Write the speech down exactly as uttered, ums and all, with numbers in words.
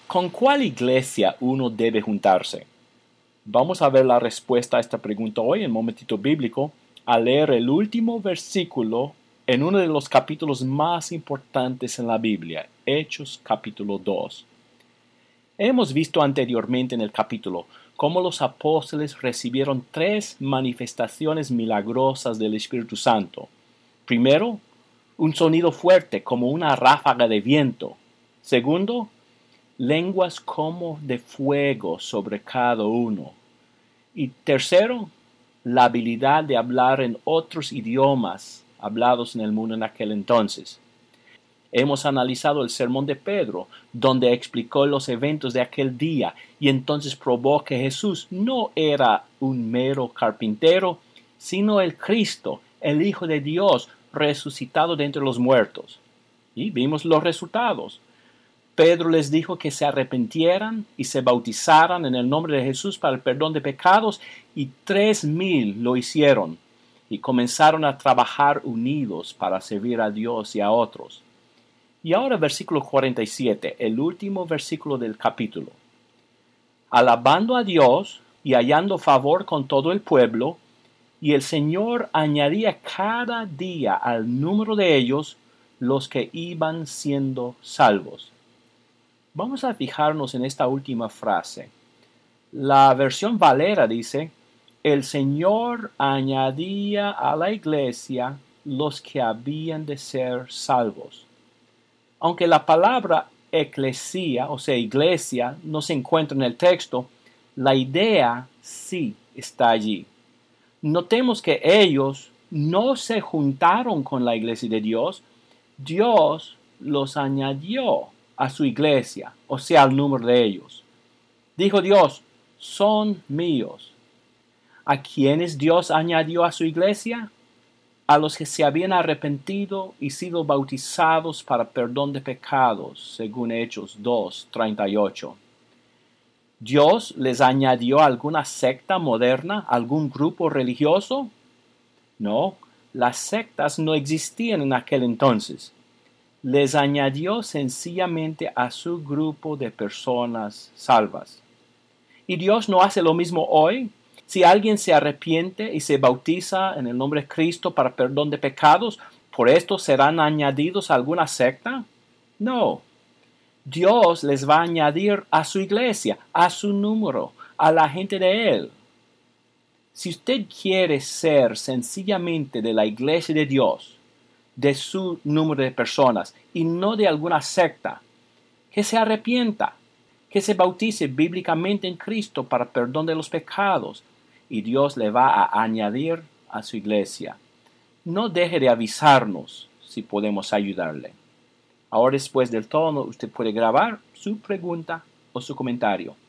¿Con cuál iglesia uno debe juntarse? Vamos a ver la respuesta a esta pregunta hoy en Momentito Bíblico al leer el último versículo en uno de los capítulos más importantes en la Biblia, Hechos capítulo dos. Hemos visto anteriormente en el capítulo cómo los apóstoles recibieron tres manifestaciones milagrosas del Espíritu Santo. Primero, un sonido fuerte como una ráfaga de viento. Segundo, lenguas como de fuego sobre cada uno. Y tercero, la habilidad de hablar en otros idiomas hablados en el mundo en aquel entonces. Hemos analizado el sermón de Pedro, donde explicó los eventos de aquel día y entonces probó que Jesús no era un mero carpintero, sino el Cristo, el Hijo de Dios, resucitado de entre los muertos. Y vimos los resultados. Pedro les dijo que se arrepintieran y se bautizaran en el nombre de Jesús para el perdón de pecados, y tres mil lo hicieron y comenzaron a trabajar unidos para servir a Dios y a otros. Y ahora versículo cuarenta y siete, el último versículo del capítulo. Alabando a Dios y hallando favor con todo el pueblo, y el Señor añadía cada día al número de ellos los que iban siendo salvos. Vamos a fijarnos en esta última frase. La versión Valera dice, el Señor añadía a la iglesia los que habían de ser salvos. Aunque la palabra eclesia, o sea, iglesia, no se encuentra en el texto, la idea sí está allí. Notemos que ellos no se juntaron con la iglesia de Dios, Dios los añadió a su iglesia, o sea, al número de ellos. Dijo Dios, son míos. ¿A quiénes Dios añadió a su iglesia? A los que se habían arrepentido y sido bautizados para perdón de pecados, según Hechos dos, treinta y ocho. ¿Dios les añadió a alguna secta moderna, algún grupo religioso? No, las sectas no existían en aquel entonces. Les añadió sencillamente a su grupo de personas salvas. ¿Y Dios no hace lo mismo hoy? Si alguien se arrepiente y se bautiza en el nombre de Cristo para perdón de pecados, ¿por esto serán añadidos a alguna secta? No. Dios les va a añadir a su iglesia, a su número, a la gente de Él. Si usted quiere ser sencillamente de la iglesia de Dios, de su número de personas y no de alguna secta, que se arrepienta, que se bautice bíblicamente en Cristo para perdón de los pecados, y Dios le va a añadir a su iglesia. No deje de avisarnos si podemos ayudarle. Ahora, después del tono, usted puede grabar su pregunta o su comentario.